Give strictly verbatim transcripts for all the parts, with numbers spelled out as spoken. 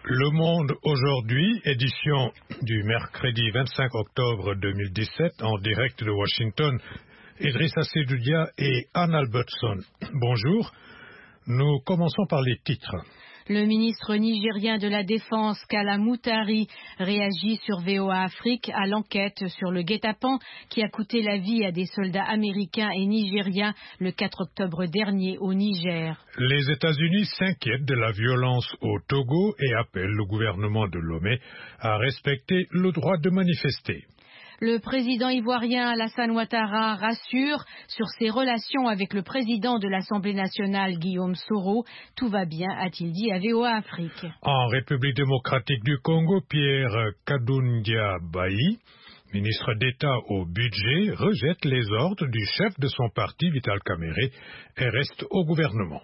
Le Monde aujourd'hui, édition du mercredi vingt-cinq octobre deux mille dix-sept, en direct de Washington. Idrissa Seydoudia et Anne Albertson. Bonjour. Nous commençons par les titres. Le ministre nigérien de la Défense, Kala Moutari, réagit sur V O A Afrique à l'enquête sur le guet-apens qui a coûté la vie à des soldats américains et nigériens le quatre octobre dernier au Niger. Les États-Unis s'inquiètent de la violence au Togo et appellent le gouvernement de Lomé à respecter le droit de manifester. Le président ivoirien Alassane Ouattara rassure sur ses relations avec le président de l'Assemblée nationale Guillaume Soro. Tout va bien, a-t-il dit à V O A Afrique. En République démocratique du Congo, Pierre Kadundia Bailly, ministre d'État au budget, rejette les ordres du chef de son parti, Vital Kamerhe, et reste au gouvernement.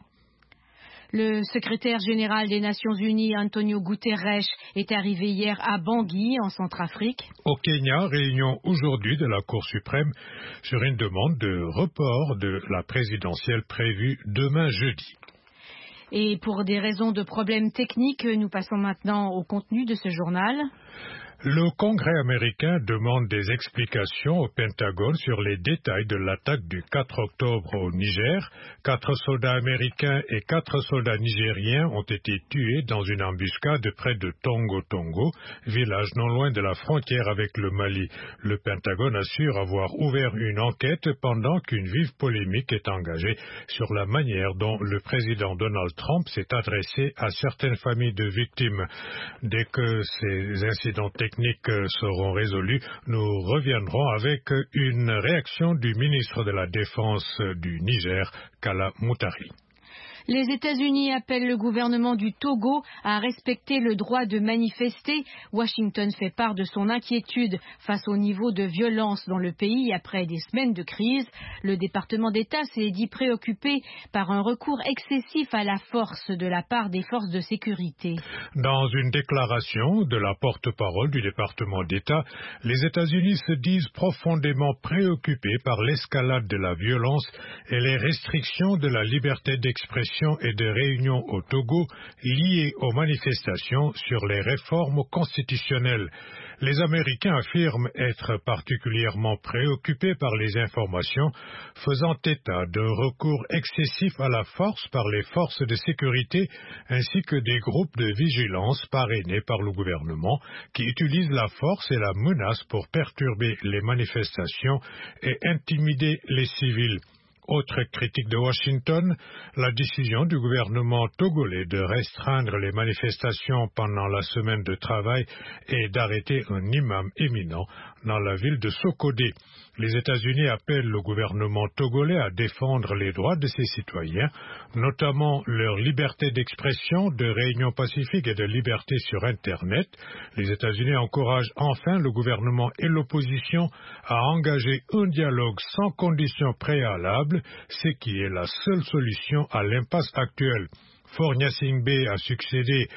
Le secrétaire général des Nations Unies, Antonio Guterres, est arrivé hier à Bangui, en Centrafrique. Au Kenya, réunion aujourd'hui de la Cour suprême sur une demande de report de la présidentielle prévue demain jeudi. Et pour des raisons de problèmes techniques, nous passons maintenant au contenu de ce journal. Le Congrès américain demande des explications au Pentagone sur les détails de l'attaque du quatre octobre au Niger. Quatre soldats américains et quatre soldats nigériens ont été tués dans une embuscade près de Tongo Tongo, village non loin de la frontière avec le Mali. Le Pentagone assure avoir ouvert une enquête pendant qu'une vive polémique est engagée sur la manière dont le président Donald Trump s'est adressé à certaines familles de victimes. Dès que ces incidents techniques seront résolus, nous reviendrons avec une réaction du ministre de la Défense du Niger, Kala Moutari. Les États-Unis appellent le gouvernement du Togo à respecter le droit de manifester. Washington fait part de son inquiétude face au niveau de violence dans le pays après des semaines de crise. Le département d'État s'est dit préoccupé par un recours excessif à la force de la part des forces de sécurité. Dans une déclaration de la porte-parole du département d'État, les États-Unis se disent profondément préoccupés par l'escalade de la violence et les restrictions de la liberté d'expression et de réunion au Togo liées aux manifestations sur les réformes constitutionnelles. Les Américains affirment être particulièrement préoccupés par les informations faisant état d'un recours excessif à la force par les forces de sécurité ainsi que des groupes de vigilance parrainés par le gouvernement qui utilisent la force et la menace pour perturber les manifestations et intimider les civils. Autre critique de Washington, la décision du gouvernement togolais de restreindre les manifestations pendant la semaine de travail et d'arrêter un imam éminent dans la ville de Sokodé. Les États-Unis appellent le gouvernement togolais à défendre les droits de ses citoyens, notamment leur liberté d'expression, de réunion pacifique et de liberté sur Internet. Les États-Unis encouragent enfin le gouvernement et l'opposition à engager un dialogue sans conditions préalables, ce qui est la seule solution à l'impasse actuelle. Faure Gnassingbé a succédé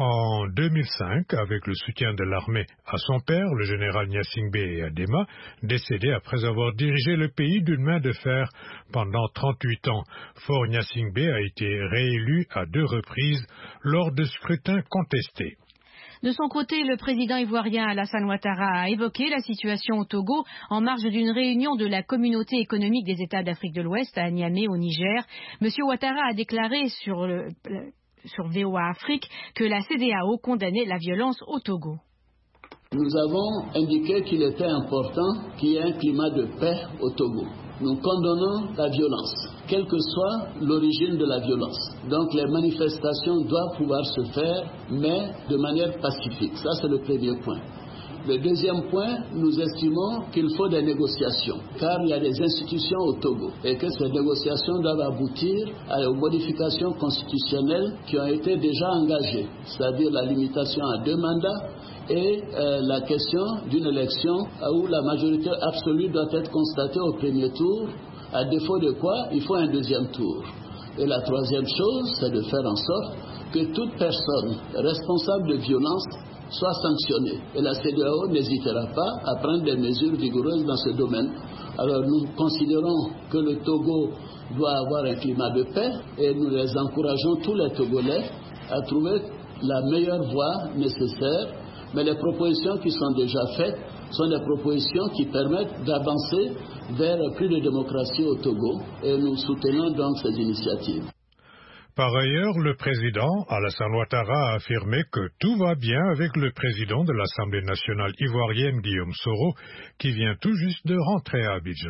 en deux mille cinq avec le soutien de l'armée à son père, le général Gnassingbé Adema, décédé après avoir dirigé le pays d'une main de fer pendant trente-huit ans. Faure Gnassingbé a été réélu à deux reprises lors de scrutins contestés. De son côté, le président ivoirien Alassane Ouattara a évoqué la situation au Togo en marge d'une réunion de la communauté économique des États d'Afrique de l'Ouest à Niamey au Niger. Monsieur Ouattara a déclaré sur, le, sur V O A Afrique que la C D A O condamnait la violence au Togo. Nous avons indiqué qu'il était important qu'il y ait un climat de paix au Togo. Nous condamnons la violence, quelle que soit l'origine de la violence. Donc les manifestations doivent pouvoir se faire, mais de manière pacifique. Ça, c'est le premier point. Le deuxième point, nous estimons qu'il faut des négociations, car il y a des institutions au Togo et que ces négociations doivent aboutir aux modifications constitutionnelles qui ont été déjà engagées, c'est-à-dire la limitation à deux mandats et euh, la question d'une élection où la majorité absolue doit être constatée au premier tour, à défaut de quoi il faut un deuxième tour. Et la troisième chose, c'est de faire en sorte que toute personne responsable de violence soit sanctionnée. Et la C D A O n'hésitera pas à prendre des mesures vigoureuses dans ce domaine. Alors nous considérons que le Togo doit avoir un climat de paix et nous les encourageons tous les Togolais à trouver la meilleure voie nécessaire, mais les propositions qui sont déjà faites sont des propositions qui permettent d'avancer vers plus de démocratie au Togo et nous soutenons donc ces initiatives. Par ailleurs, le président Alassane Ouattara a affirmé que tout va bien avec le président de l'Assemblée nationale ivoirienne, Guillaume Soro, qui vient tout juste de rentrer à Abidjan.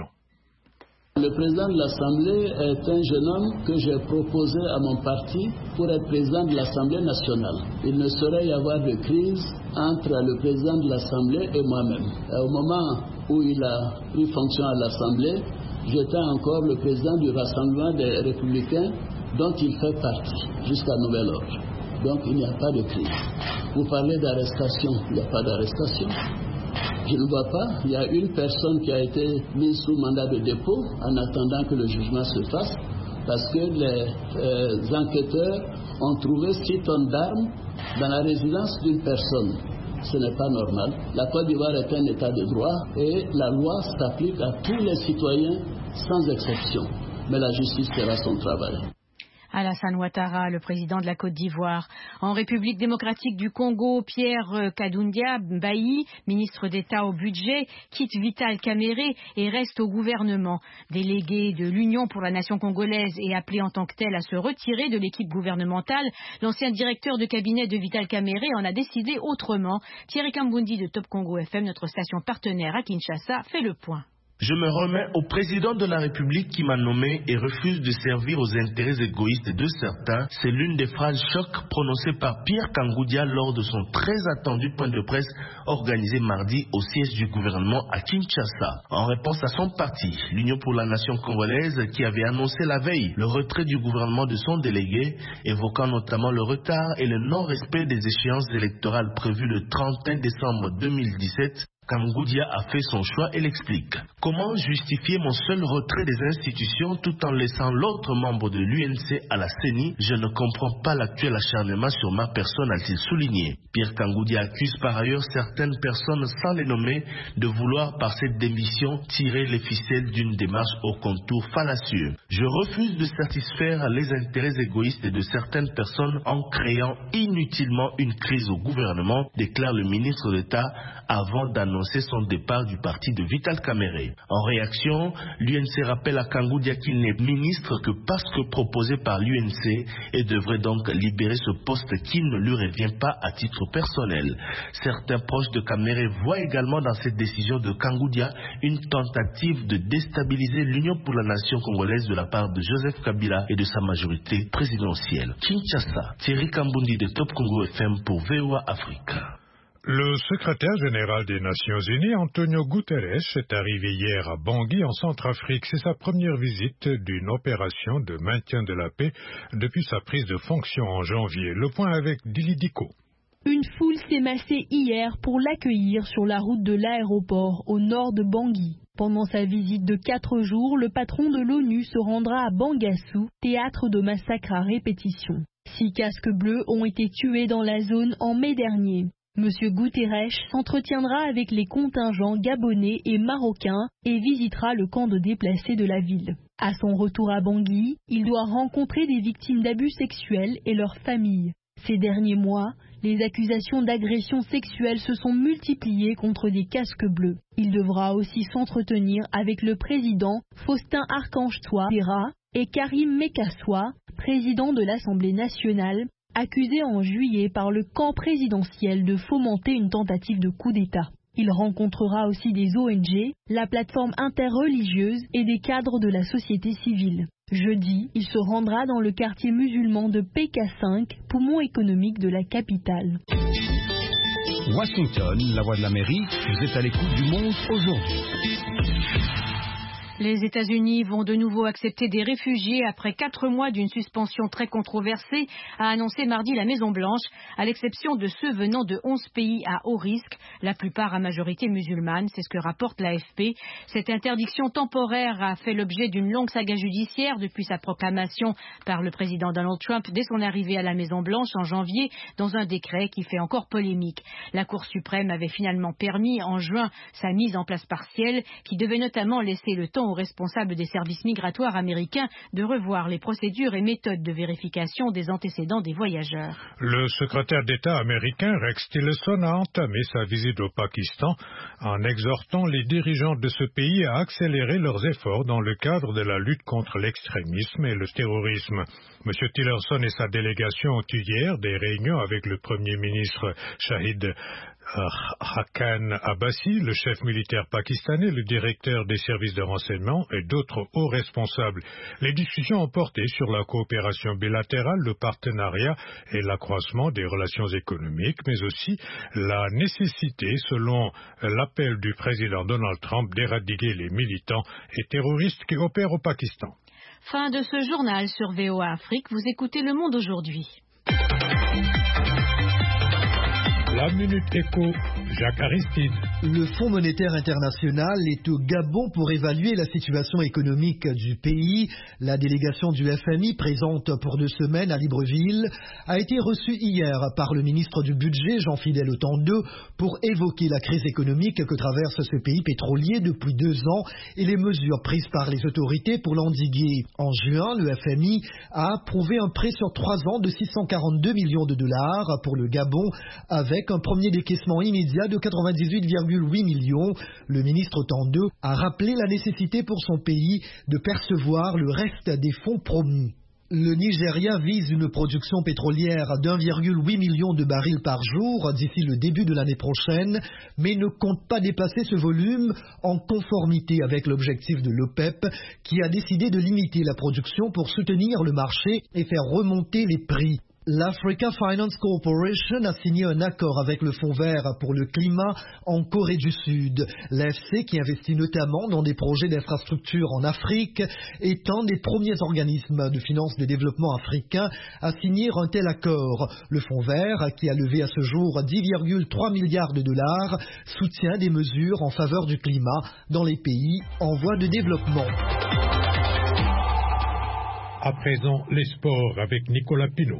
Le président de l'Assemblée est un jeune homme que j'ai proposé à mon parti pour être président de l'Assemblée nationale. Il ne saurait y avoir de crise entre le président de l'Assemblée et moi-même. Au moment où il a pris fonction à l'Assemblée, j'étais encore le président du Rassemblement des Républicains dont il fait partie jusqu'à nouvel ordre. Donc il n'y a pas de crise. Vous parlez d'arrestation, il n'y a pas d'arrestation. Je ne vois pas, il y a une personne qui a été mise sous mandat de dépôt en attendant que le jugement se fasse parce que les euh, enquêteurs ont trouvé six tonnes d'armes dans la résidence d'une personne. Ce n'est pas normal. La Côte d'Ivoire est un état de droit et la loi s'applique à tous les citoyens sans exception. Mais la justice fera son travail. Alassane Ouattara, le président de la Côte d'Ivoire. En République démocratique du Congo, Pierre Kadundia Bailly, ministre d'État au budget, quitte Vital Kamerhe et reste au gouvernement. Délégué de l'Union pour la nation congolaise et appelé en tant que tel à se retirer de l'équipe gouvernementale, l'ancien directeur de cabinet de Vital Kamerhe en a décidé autrement. Thierry Kambundi de Top Congo F M, notre station partenaire à Kinshasa, fait le point. Je me remets au président de la République qui m'a nommé et refuse de servir aux intérêts égoïstes de certains. C'est l'une des phrases choc prononcées par Pierre Kangoudia lors de son très attendu point de presse organisé mardi au siège du gouvernement à Kinshasa. En réponse à son parti, l'Union pour la nation congolaise, qui avait annoncé la veille le retrait du gouvernement de son délégué, évoquant notamment le retard et le non-respect des échéances électorales prévues le trente et un décembre deux mille dix-sept, Kangoudia a fait son choix et l'explique. Comment justifier mon seul retrait des institutions tout en laissant l'autre membre de l'U N C à la C E N I? Je ne comprends pas l'actuel acharnement sur ma personne, a-t-il souligné. Pierre Kangoudia accuse par ailleurs certaines personnes, sans les nommer, de vouloir par cette démission tirer les ficelles d'une démarche au contour fallacieux. Je refuse de satisfaire les intérêts égoïstes de certaines personnes en créant inutilement une crise au gouvernement, déclare le ministre d'État avant d'annoncer son départ du parti de Vital Kamerhe. En réaction, l'U N C rappelle à Kangoudia qu'il n'est ministre que parce que proposé par l'U N C et devrait donc libérer ce poste qui ne lui revient pas à titre personnel. Certains proches de Kamerhe voient également dans cette décision de Kangoudia une tentative de déstabiliser l'Union pour la nation congolaise de la part de Joseph Kabila et de sa majorité présidentielle. Kinshasa, Thierry Kambundi de Top Congo F M pour V O A Afrique. Le secrétaire général des Nations Unies, Antonio Guterres, est arrivé hier à Bangui, en Centrafrique. C'est sa première visite d'une opération de maintien de la paix depuis sa prise de fonction en janvier. Le point avec Dili Diko. Une foule s'est massée hier pour l'accueillir sur la route de l'aéroport au nord de Bangui. Pendant sa visite de quatre jours, le patron de l'ONU se rendra à Bangassou, théâtre de massacres à répétition. Six casques bleus ont été tués dans la zone en mai dernier. Monsieur Guterres s'entretiendra avec les contingents gabonais et marocains et visitera le camp de déplacés de la ville. À son retour à Bangui, il doit rencontrer des victimes d'abus sexuels et leurs familles. Ces derniers mois, les accusations d'agression sexuelle se sont multipliées contre des casques bleus. Il devra aussi s'entretenir avec le président Faustin Archange-Touadéra et Karim Mekassoua, président de l'Assemblée nationale, accusé en juillet par le camp présidentiel de fomenter une tentative de coup d'État. Il rencontrera aussi des O N G, la plateforme interreligieuse et des cadres de la société civile. Jeudi, il se rendra dans le quartier musulman de P K cinq, poumon économique de la capitale. Washington, la voix de l'Amérique, vous êtes à l'écoute du monde aujourd'hui. Les États-Unis vont de nouveau accepter des réfugiés après quatre mois d'une suspension très controversée, a annoncé mardi la Maison-Blanche, à l'exception de ceux venant de onze pays à haut risque, la plupart à majorité musulmane, c'est ce que rapporte l'A F P. Cette interdiction temporaire a fait l'objet d'une longue saga judiciaire depuis sa proclamation par le président Donald Trump dès son arrivée à la Maison-Blanche en janvier, dans un décret qui fait encore polémique. La Cour suprême avait finalement permis en juin sa mise en place partielle, qui devait notamment laisser le temps aux responsables des services migratoires américains de revoir les procédures et méthodes de vérification des antécédents des voyageurs. Le secrétaire d'État américain Rex Tillerson a entamé sa visite au Pakistan en exhortant les dirigeants de ce pays à accélérer leurs efforts dans le cadre de la lutte contre l'extrémisme et le terrorisme. M. Tillerson et sa délégation ont eu hier des réunions avec le Premier ministre Shahid Haqqan Abbasi, le chef militaire pakistanais, le directeur des services de renseignement et d'autres hauts responsables. Les discussions ont porté sur la coopération bilatérale, le partenariat et l'accroissement des relations économiques, mais aussi la nécessité, selon l'appel du président Donald Trump, d'éradiquer les militants et terroristes qui opèrent au Pakistan. Fin de ce journal sur V O A Afrique. Vous écoutez Le Monde aujourd'hui. La Minute Éco, Jacques Aristide. Le Fonds monétaire international est au Gabon pour évaluer la situation économique du pays. La délégation du F M I, présente pour deux semaines à Libreville, a été reçue hier par le ministre du Budget, Jean-Fidèle Otando, pour évoquer la crise économique que traverse ce pays pétrolier depuis deux ans et les mesures prises par les autorités pour l'endiguer. En juin, le F M I a approuvé un prêt sur trois ans de six cent quarante-deux millions de dollars pour le Gabon, avec un premier décaissement immédiat de quatre-vingt-dix-huit virgule huit millions. Le ministre Otando a rappelé la nécessité pour son pays de percevoir le reste des fonds promis. Le Nigeria vise une production pétrolière d'un virgule huit million de barils par jour d'ici le début de l'année prochaine, mais ne compte pas dépasser ce volume en conformité avec l'objectif de l'OPEP, qui a décidé de limiter la production pour soutenir le marché et faire remonter les prix. L'Africa Finance Corporation a signé un accord avec le Fonds vert pour le climat en Corée du Sud. L'A F C, qui investit notamment dans des projets d'infrastructure en Afrique, est un des premiers organismes de finance de développement africains à signer un tel accord. Le Fonds vert, qui a levé à ce jour dix virgule trois milliards de dollars, soutient des mesures en faveur du climat dans les pays en voie de développement. À présent, les sports avec Nicolas Pinault.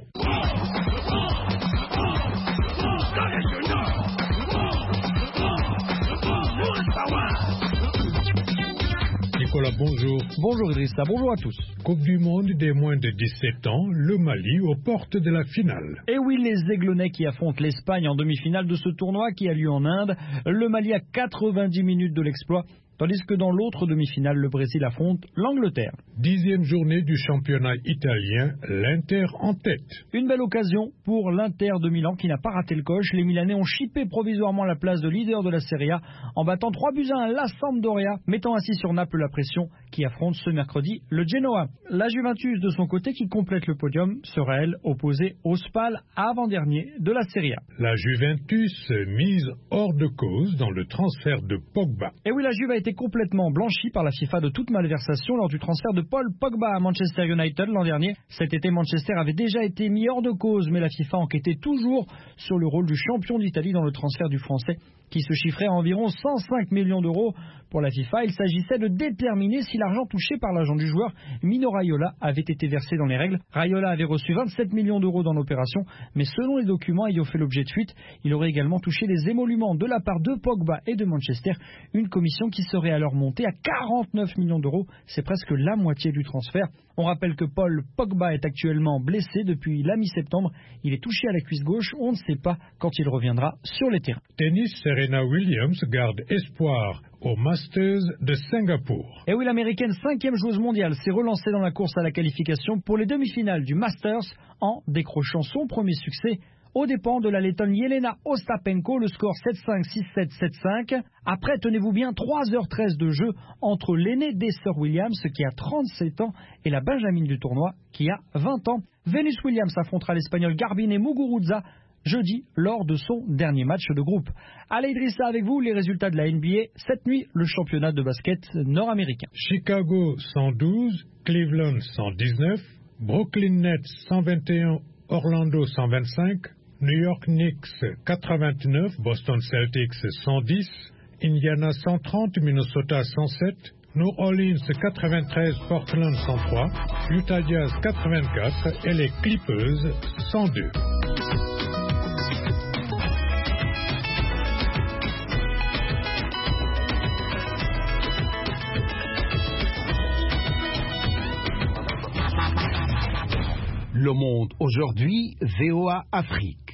Nicolas, bonjour. Bonjour Idrissa, bonjour à tous. Coupe du monde des moins de dix-sept ans, le Mali aux portes de la finale. Et oui, les Aiglonnais qui affrontent l'Espagne en demi-finale de ce tournoi qui a lieu en Inde. Le Mali a quatre-vingt-dix minutes de l'exploit, tandis que dans l'autre demi-finale, le Brésil affronte l'Angleterre. Dixième journée du championnat italien, l'Inter en tête. Une belle occasion pour l'Inter de Milan qui n'a pas raté le coche. Les Milanais ont chippé provisoirement la place de leader de la Serie A en battant trois buts à un la Sampdoria, mettant ainsi sur Naples la pression qui affronte ce mercredi le Genoa. La Juventus de son côté qui complète le podium sera elle opposée au Spal avant-dernier de la Serie A. La Juventus mise hors de cause dans le transfert de Pogba. Et oui, la Juve a été complètement blanchie par la FIFA de toute malversation lors du transfert de Paul Pogba à Manchester United l'an dernier. Cet été, Manchester avait déjà été mis hors de cause, mais la FIFA enquêtait toujours sur le rôle du champion d'Italie dans le transfert du Français, qui se chiffrait à environ cent cinq millions d'euros. Pour la FIFA, il s'agissait de déterminer si l'argent touché par l'agent du joueur, Mino Raiola, avait été versé dans les règles. Raiola avait reçu vingt-sept millions d'euros dans l'opération, mais selon les documents ayant fait l'objet de fuite, il aurait également touché des émoluments de la part de Pogba et de Manchester, une commission qui serait alors montée à quarante-neuf millions d'euros. C'est presque la moitié du transfert. On rappelle que Paul Pogba est actuellement blessé depuis la mi-septembre. Il est touché à la cuisse gauche. On ne sait pas quand il reviendra sur les terrains. Tennis, Serena Williams garde espoir au Masters de Singapour. Et oui, l'américaine cinquième joueuse mondiale s'est relancée dans la course à la qualification pour les demi-finales du Masters en décrochant son premier succès aux dépens de la Lettonne Jelena Ostapenko, le score sept cinq, six sept, sept cinq. Après, tenez-vous bien, trois heures treize de jeu entre l'aînée des sœurs Williams qui a trente-sept ans et la benjamine du tournoi qui a vingt ans. Venus Williams affrontera l'Espagnol Garbine Muguruza jeudi lors de son dernier match de groupe. Allez Idrissa, avec vous les résultats de la N B A cette nuit, le championnat de basket nord-américain. Chicago cent douze, Cleveland cent dix-neuf, Brooklyn Nets cent vingt et un, Orlando cent vingt-cinq, New York Knicks quatre-vingt-neuf, Boston Celtics cent dix, Indiana cent trente, Minnesota cent sept, New Orleans quatre-vingt-treize, Portland cent trois, Utah Jazz quatre-vingt-quatre et les Clippers cent deux. Le Monde aujourd'hui, V O A Afrique.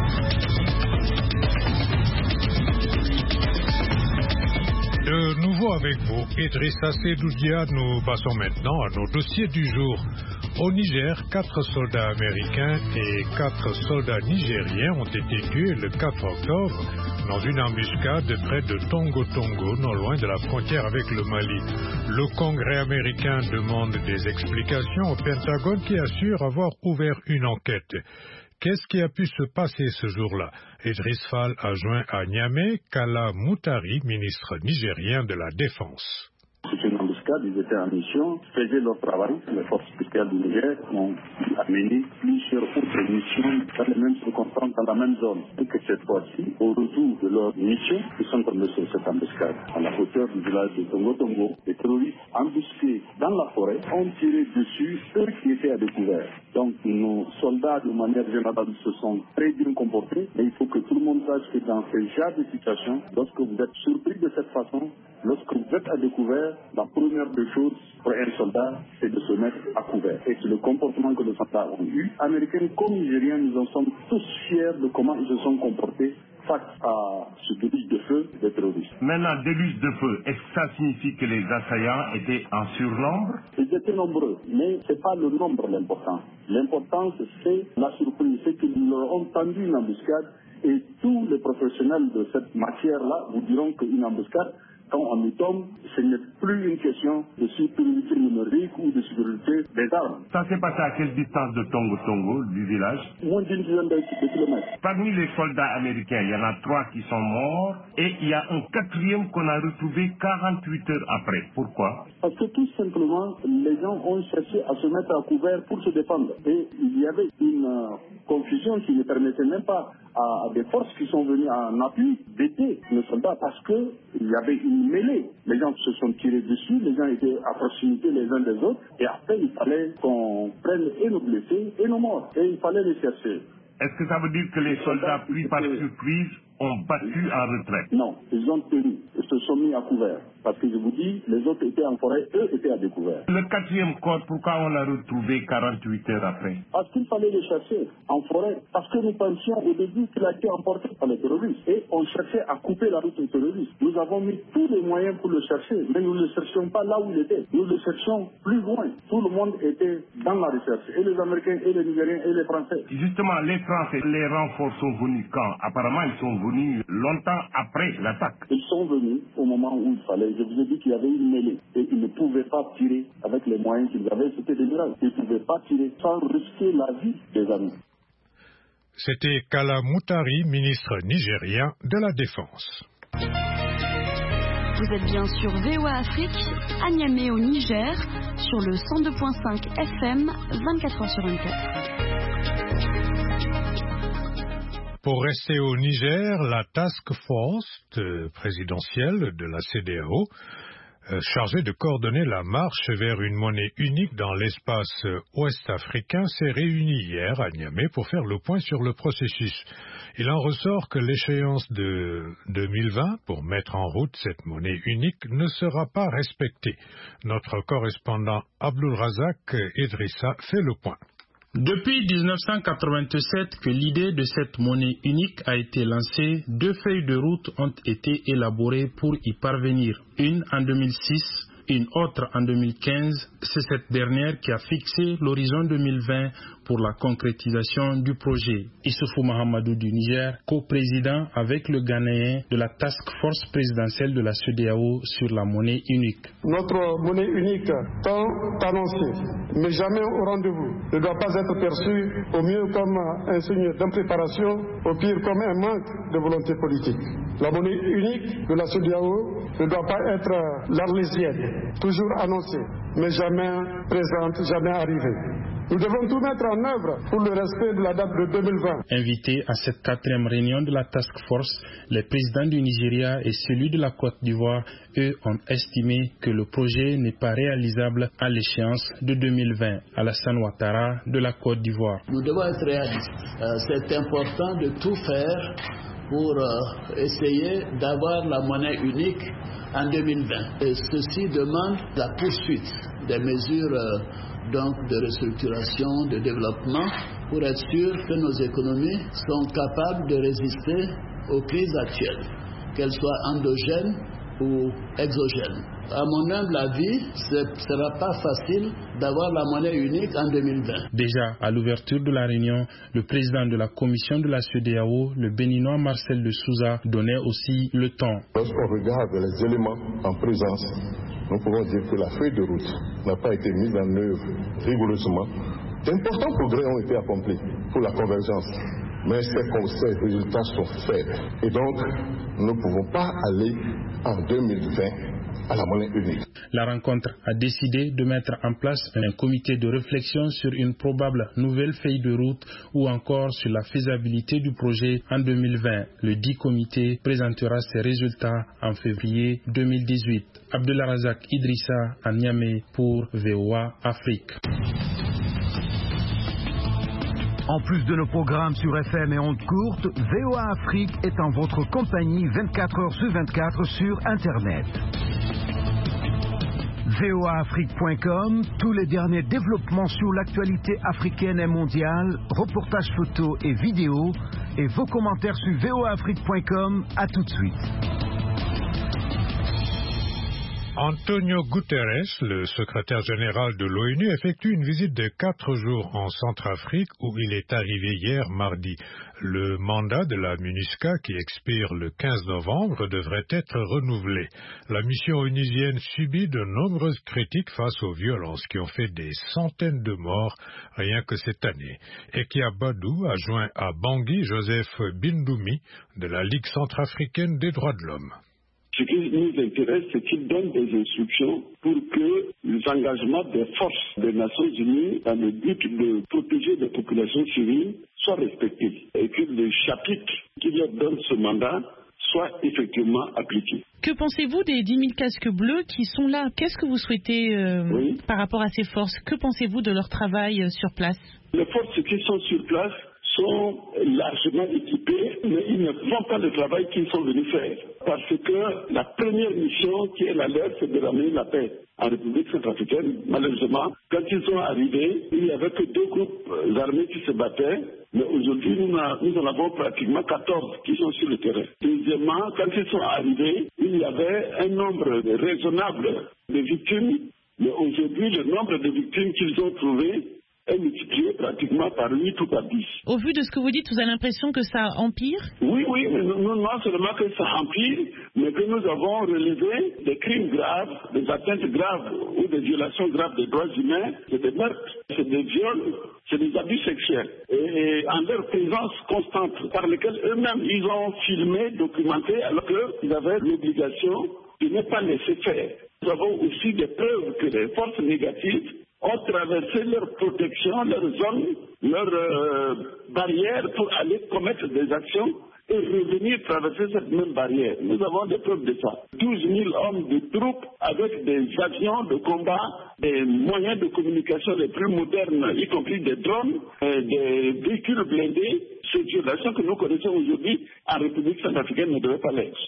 De nouveau avec vous, Idrissa Seydoudia, nous passons maintenant à nos dossiers du jour. Au Niger, quatre soldats américains et quatre soldats nigériens ont été tués le quatre octobre dans une embuscade près de Tongo Tongo, non loin de la frontière avec le Mali. Le Congrès américain demande des explications au Pentagone qui assure avoir ouvert une enquête. Qu'est-ce qui a pu se passer ce jour-là? Idriss Fall a joint à Niamey Kala Moutari, ministre nigérien de la Défense. C'est une embuscade, ils étaient en mission, faisaient leur travail. Les forces spéciales du Niger ont amené plusieurs autres missions dans les mêmes circonstances, dans la même zone. Et que cette fois-ci, au retour de leur mission, ils sont tombés sur cette embuscade. À la hauteur du village de Tongo Tongo, les terroristes embusqués dans la forêt ont tiré dessus eux qui étaient à découvert. Donc nos soldats, de manière générale, se sont très bien comportés. Mais il faut que tout le monde sache que dans ce genre de situation, lorsque vous êtes surpris de cette façon, lorsque vous êtes à découvert, la première des choses pour un soldat, c'est de se mettre à couvert. Et c'est le comportement que les soldats ont eu. Américains comme Nigériens, nous en sommes tous fiers de comment ils se sont comportés face à ce déluge de feu des terroristes. Maintenant, déluge de feu, est-ce que ça signifie que les assaillants étaient en surnombre? Ils étaient nombreux, mais ce n'est pas le nombre l'important. L'important, c'est la surprise, c'est qu'ils ont tendu une embuscade et tous les professionnels de cette matière-là vous diront qu'une embuscade, quand on y tombe, ce n'est plus une question de sécurité numérique ou de sécurité des armes. Ça s'est passé à quelle distance de Tongo Tongo, du village? Moins d'une dizaine de kilomètres. Parmi les soldats américains, il y en a trois qui sont morts et il y a un quatrième qu'on a retrouvé quarante-huit heures après. Pourquoi? Parce que tout simplement, les gens ont cherché à se mettre à couvert pour se défendre. Et il y avait une euh, confusion qui ne permettait même pas à des forces qui sont venues en appui d'aider les soldats parce qu'il y avait une mêlée. Les gens se sont tirés dessus, les gens étaient à proximité les uns des autres et après il fallait qu'on prenne et nos blessés et nos morts et il fallait les chercher. Est-ce que ça veut dire que les soldats pris par surprise ont battu en retraite? Non, ils ont tenu, ils se sont mis à couvert. Parce que je vous dis, les autres étaient en forêt, eux étaient à découvert. Le quatrième corps, pourquoi on l'a retrouvé quarante-huit heures après? Parce qu'il fallait les chercher en forêt. Parce que nous pensions au début qu'il a été emporté par les terroristes. Et on cherchait à couper la route aux terroristes. Nous avons mis tous les moyens pour le chercher. Mais nous ne le cherchions pas là où il était. Nous le cherchions plus loin. Tout le monde était dans la recherche. Et les Américains, et les Nigériens, et les Français. Justement, les Français, les renforts sont venus quand? Apparemment, ils sont venus longtemps après l'attaque. Ils sont venus au moment où il fallait. Je vous ai dit qu'il y avait une mêlée et ils ne pouvaient pas tirer avec les moyens qu'ils avaient. C'était des miracles. Ils ne pouvaient pas tirer sans risquer la vie des amis. C'était Kala Moutari, ministre nigérien de la Défense. Vous êtes bien sur V O A Afrique, à Niamey au Niger, sur le cent deux virgule cinq F M, vingt-quatre heures sur vingt-quatre. Pour rester au Niger, la task force présidentielle de la C D A O, euh, chargée de coordonner la marche vers une monnaie unique dans l'espace ouest-africain, s'est réunie hier à Niamey pour faire le point sur le processus. Il en ressort que l'échéance de deux mille vingt pour mettre en route cette monnaie unique ne sera pas respectée. Notre correspondant Abdul Razak Idrissa fait le point. Depuis mille neuf cent quatre-vingt-sept que l'idée de cette monnaie unique a été lancée, deux feuilles de route ont été élaborées pour y parvenir. Une en deux mille six, une autre en deux mille quinze. C'est cette dernière qui a fixé l'horizon deux mille vingt pour la concrétisation du projet. Issoufou Mahamadou du Niger, coprésident avec le Ghanéen de la Task Force présidentielle de la C E D E A O sur la monnaie unique. Notre monnaie unique, tant annoncée, mais jamais au rendez-vous, ne doit pas être perçue au mieux comme un signe d'impréparation, au pire comme un manque de volonté politique. La monnaie unique de la C E D E A O ne doit pas être l'arlésienne, toujours annoncée, mais jamais présente, jamais arrivée. Nous devons tout mettre en œuvre pour le respect de la date de deux mille vingt. Invités à cette quatrième réunion de la Task Force, les présidents du Nigeria et celui de la Côte d'Ivoire, eux, ont estimé que le projet n'est pas réalisable à l'échéance de deux mille vingt. Alassane Ouattara de la Côte d'Ivoire. Nous devons être réalistes. Euh, c'est important de tout faire pour euh, essayer d'avoir la monnaie unique en deux mille vingt. Et ceci demande la poursuite des mesures euh, donc de restructuration, de développement, pour être sûr que nos économies sont capables de résister aux crises actuelles, qu'elles soient endogènes ou exogènes. À mon humble avis, ce ne sera pas facile d'avoir la monnaie unique en deux mille vingt. Déjà, à l'ouverture de la réunion, le président de la commission de la C E D E A O, le béninois Marcel de Souza, donnait aussi le temps. Lorsqu'on regarde les éléments en présence, nous pouvons dire que la feuille de route n'a pas été mise en œuvre rigoureusement. D'importants progrès ont été accomplis pour la convergence, mais ces résultats sont faibles. Et donc, nous ne pouvons pas aller en deux mille vingt à la monnaie unique. La rencontre a décidé de mettre en place un comité de réflexion sur une probable nouvelle feuille de route ou encore sur la faisabilité du projet en deux mille vingt. Le dit comité présentera ses résultats en février deux mille dix-huit. Abdelrazak Idrissa à Niamey pour V O A Afrique. En plus de nos programmes sur F M et ondes courtes, V O A Afrique est en votre compagnie vingt-quatre heures sur vingt-quatre sur Internet. V O A Afrique point com, tous les derniers développements sur l'actualité africaine et mondiale, reportages photos et vidéos, et vos commentaires sur V O A Afrique point com. À tout de suite. Antonio Guterres, le secrétaire général de l'ONU, effectue une visite de quatre jours en Centrafrique où il est arrivé hier mardi. Le mandat de la MINUSCA, qui expire le quinze novembre, devrait être renouvelé. La mission onusienne subit de nombreuses critiques face aux violences qui ont fait des centaines de morts rien que cette année. Ekia Badou a joint à Bangui Joseph Bindoumi de la Ligue centrafricaine des droits de l'homme. Ce qui nous intéresse, c'est qu'il donne des instructions pour que les engagements des forces des Nations Unies dans le but de protéger les populations civiles soient respectés et que le chapitre qui leur donne ce mandat soit effectivement appliqué. Que pensez-vous des dix mille casques bleus qui sont là? Qu'est-ce que vous souhaitez euh, oui. par rapport à ces forces? Que pensez-vous de leur travail euh, sur place? Les forces qui sont sur place sont largement équipés, mais ils ne font pas le travail qu'ils sont venus faire. Parce que la première mission qui est la leur, c'est de ramener la paix en République centrafricaine. Malheureusement, quand ils sont arrivés, il n'y avait que deux groupes armés qui se battaient, mais aujourd'hui, nous, nous en avons pratiquement quatorze qui sont sur le terrain. Deuxièmement, quand ils sont arrivés, il y avait un nombre raisonnable de victimes, mais aujourd'hui, le nombre de victimes qu'ils ont trouvées est multiplié pratiquement par huit ou par dix. Au vu de ce que vous dites, vous avez l'impression que ça empire? Oui, oui, mais non, non seulement que ça empire, mais que nous avons relevé des crimes graves, des atteintes graves ou des violations graves des droits humains, c'est des meurtres, c'est des viols, c'est des abus sexuels. Et, et en leur présence constante, par lesquels eux-mêmes ils ont filmé, documenté, alors qu'ils avaient l'obligation de ne pas laisser faire. Nous avons aussi des preuves que les forces négatives ont traversé leur protection, leurs zones, leurs euh, barrières pour aller commettre des actions et revenir traverser cette même barrière. Nous avons des preuves de ça. douze mille hommes de troupes avec des avions de combat, des moyens de communication les plus modernes, y compris des drones, et des véhicules blindés. Ces violations que nous connaissons aujourd'hui en République centrafricaine ne devaient pas l'être.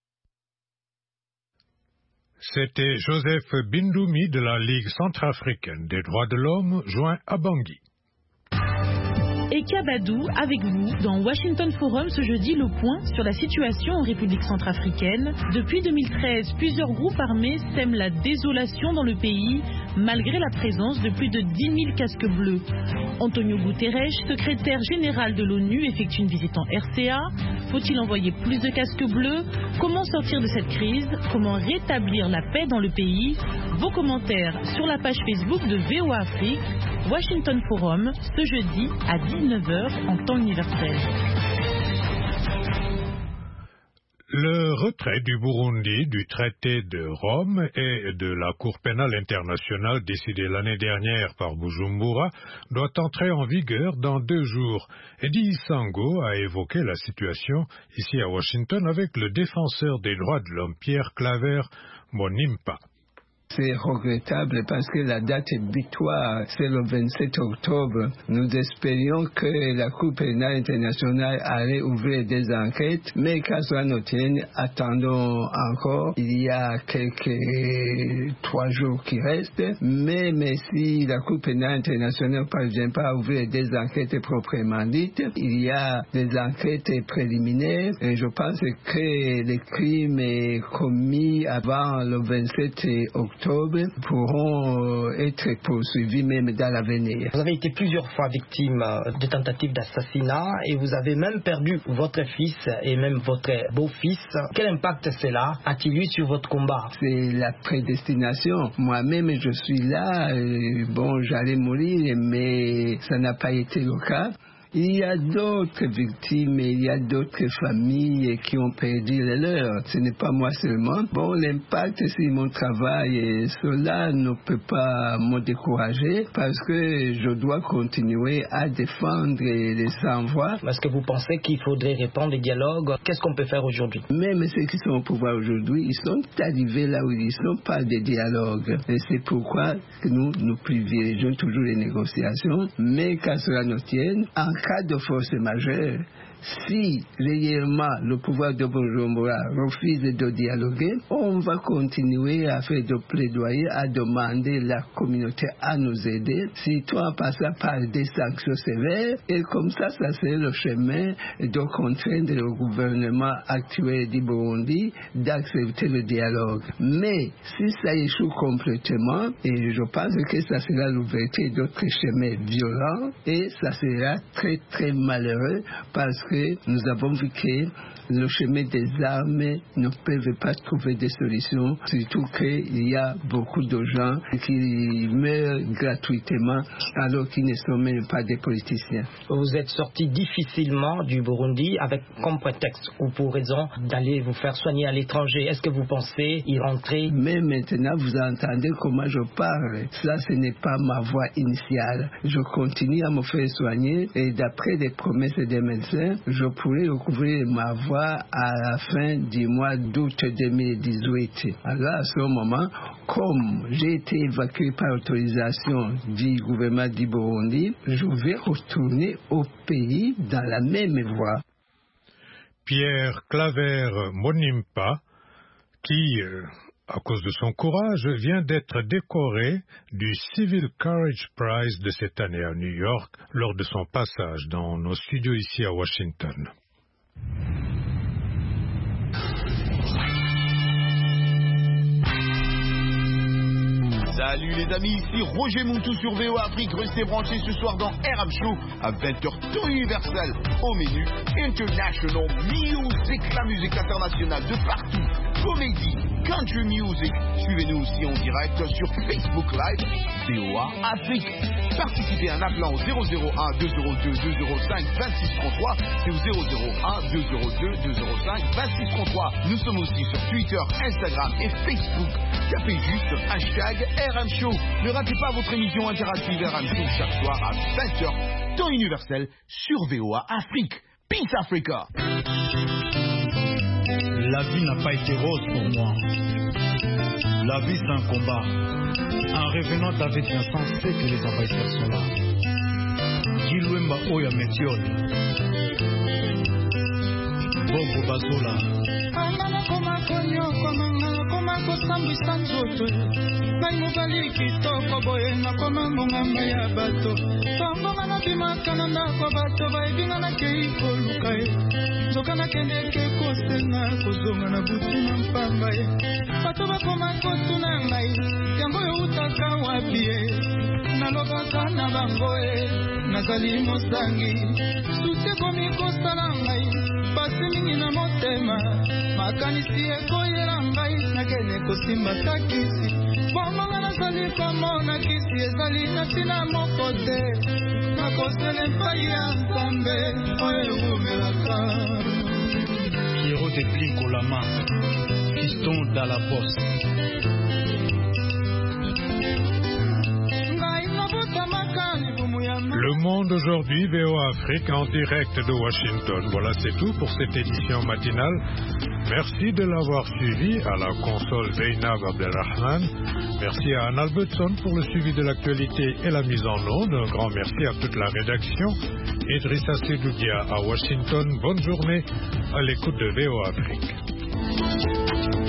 C'était Joseph Bindoumi de la Ligue centrafricaine des droits de l'homme, joint à Bangui. Ekia Badou avec vous dans Washington Forum ce jeudi, le point sur la situation en République centrafricaine. Depuis deux mille treize, plusieurs groupes armés sèment la désolation dans le pays malgré la présence de plus de dix mille casques bleus. Antonio Guterres, secrétaire général de l'ONU, effectue une visite en R C A. Faut-il envoyer plus de casques bleus? Comment sortir de cette crise? Comment rétablir la paix dans le pays? Vos commentaires sur la page Facebook de V O A Afrique. Washington Forum, ce jeudi à dix-neuf heures en temps universel. Le retrait du Burundi du traité de Rome et de la Cour pénale internationale décidé l'année dernière par Bujumbura doit entrer en vigueur dans deux jours. Eddie Sango a évoqué la situation ici à Washington avec le défenseur des droits de l'homme Pierre Claver Monimpa. C'est regrettable parce que la date butoir, c'est le vingt-sept octobre. Nous espérions que la Cour pénale internationale allait ouvrir des enquêtes, mais qu'à cela ne tienne, attendons encore. Il y a quelques trois jours qui restent, mais, mais si la Cour pénale internationale ne parvient pas à ouvrir des enquêtes proprement dites, il y a des enquêtes préliminaires et je pense que les crimes commis avant le vingt-sept octobre pourront être poursuivis même dans l'avenir. Vous avez été plusieurs fois victime de tentatives d'assassinat et vous avez même perdu votre fils et même votre beau-fils. Quel impact cela a-t-il eu sur votre combat? C'est la prédestination. Moi-même, je suis là. Et bon, j'allais mourir, mais ça n'a pas été le cas. Il y a d'autres victimes, il y a d'autres familles qui ont perdu les leurs. Ce n'est pas moi seulement. Bon, l'impact sur mon travail, cela ne peut pas me décourager parce que je dois continuer à défendre les sans-voix. Est-ce que vous pensez qu'il faudrait répondre au dialogue? Qu'est-ce qu'on peut faire aujourd'hui? Même ceux qui sont au pouvoir aujourd'hui, ils sont arrivés là où ils sont par des dialogues. Et c'est pourquoi nous, nous privilégions toujours les négociations. Mais qu'à cela nous tienne, en cas de force majeure, si réellement le pouvoir de Bujumbura refuse de dialoguer, on va continuer à faire de plaidoyer, à demander la communauté à nous aider, surtout en passant par des sanctions sévères, et comme ça, ça c'est le chemin de contraindre le gouvernement actuel du Burundi d'accepter le dialogue. Mais si ça échoue complètement, et je pense que ça sera l'ouverture d'autres chemins violents, et ça sera très très malheureux parce que nous avons vu que le chemin des armes ne peuvent pas trouver des solutions, surtout qu'il y a beaucoup de gens qui meurent gratuitement alors qu'ils ne sont même pas des politiciens. Vous êtes sorti difficilement du Burundi avec comme prétexte ou pour raison d'aller vous faire soigner à l'étranger. Est-ce que vous pensez y rentrer? Mais maintenant, vous entendez comment je parle. Ça, ce n'est pas ma voix initiale. Je continue à me faire soigner et d'après les promesses des médecins, je pourrais recouvrir ma voix à la fin du mois d'août deux mille dix-huit. Alors à ce moment, comme j'ai été évacué par autorisation du gouvernement du Burundi, je vais retourner au pays dans la même voie. Pierre Claver Monimpa, qui, à cause de son courage, vient d'être décoré du Civil Courage Prize de cette année à New York lors de son passage dans nos studios ici à Washington. Salut les amis, ici Roger Montou sur V O Afrique. Restez branchés ce soir dans R M Show à vingt heures temps universel. Au menu International Music, la musique internationale de partout. Comédie, country music. Suivez-nous aussi en direct sur Facebook Live V O A Afrique. Participez en appelant au zéro zéro un deux zéro deux deux zéro cinq vingt-six trente-trois. C'est au zéro zéro un deux zéro deux deux zéro cinq vingt-six trente-trois. Nous sommes aussi sur Twitter, Instagram et Facebook. Tapez juste hashtag R M Show. Ne ratez pas votre émission interactive R M Show chaque soir à vingt heures, temps universel sur V O A Afrique. Peace Africa. La vie n'a pas été rose pour moi. La vie c'est un combat. En revenant d'avec Vincent, c'est que les envahisseurs sont là. Gilouemba Oya Métiol. Bongo Bazola. Kosambwisa nzoto ngai mobali kitoko boye nakoma mongamba ya bato tongoma nabimaka na ndako bato bayebinga nakei koluka ye nzoka nakendeke kosenga kozonga na butu na mpamba ye bato bakoma kotuna ngai yango eutaka wapi ye nalobaka na bango ye nazali mosangi susi ekomi kosala ngai pasi mingi na motema makanisi ekoyela ngai nakende kosimba takisi bomonga nazali komona kisi ezali na ntina moko te nakosele epai ya nzambe oyo ewumelaka. Pierrot déplique au lama, piston dans la bosse. Ngai nobo Le Monde aujourd'hui, V O A Afrique en direct de Washington. Voilà, c'est tout pour cette édition matinale. Merci de l'avoir suivi. À la console Zainab Abdelrahman. Merci à Anne Albertson pour le suivi de l'actualité et la mise en onde. Un grand merci à toute la rédaction. Idrissa Sedoudia à Washington. Bonne journée à l'écoute de V O A Afrique.